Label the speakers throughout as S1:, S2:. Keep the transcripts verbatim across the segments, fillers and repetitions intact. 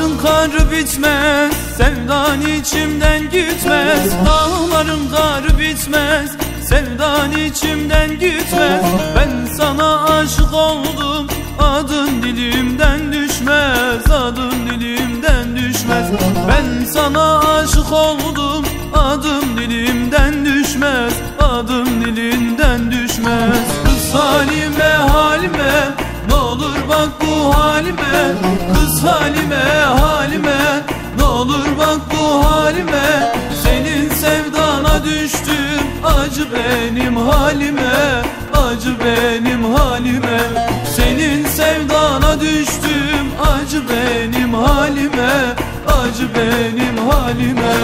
S1: Dağların karı bitmez, sevdan içimden gitmez. Dağların karı bitmez, sevdan içimden gitmez. Ben sana aşık oldum, adın dilimden düşmez, adın dilimden düşmez. Ben sana aşık oldum, adım dilimden düşmez, adım dilinden düşmez. Kız halime halime, ne olur bak bu halime. Kız halime halime, ne olur bak bu halime. Senin sevdana düştüm, acı benim halime, acı benim halime. Senin sevdana düştüm, acı benim halime, acı benim halime.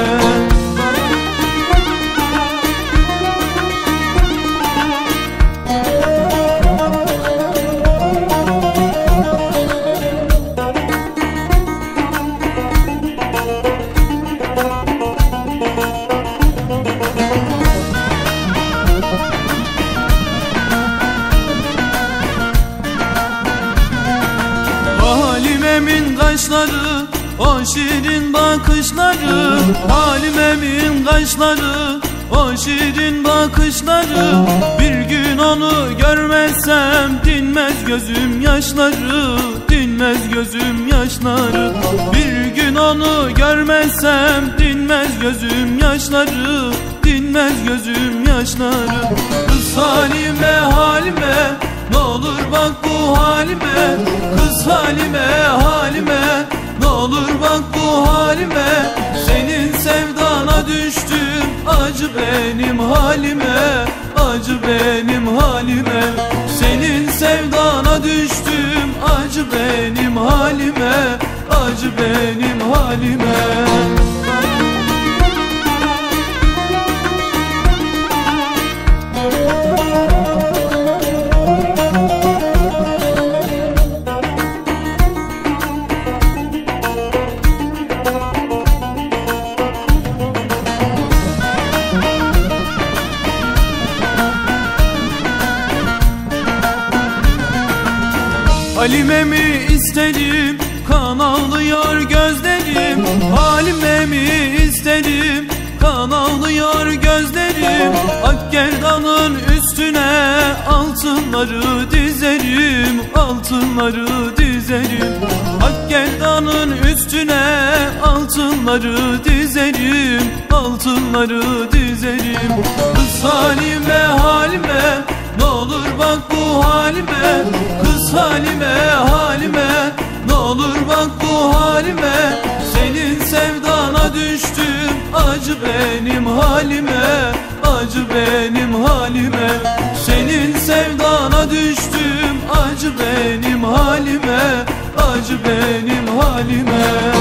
S1: Halimemin kaşları, o şirin bakışları. Halimemin kaşları, o şirin bakışları. Bir gün onu görmezsem dinmez gözüm yaşları, dinmez gözüm yaşları. Bir gün onu görmezsem dinmez gözüm yaşları, dinmez gözüm yaşları. Kız halime halime, ne olur bak bu halime. Kız halime halime, ne olur bak bu halime. Senin sevdana düştüm, acı benim halime, acı benim halime. Senin sevdana düştüm, acı benim halime, acı benim halime. Halimemi isterim, kan ağlıyor gözlerim. Halimemi isterim, kan ağlıyor gözlerim. Akgerdanın üstüne altınları dizerim, altınları dizerim. Akgerdanın üstüne altınları dizerim, altınları dizerim. Kız halime halime, ne olur bak bu halime. Kız halime halime, ne olur bak bu halime. Senin sevdana düştüm, acı benim halime, acı benim halime. Senin sevdana düştüm, acı benim halime, acı benim halime.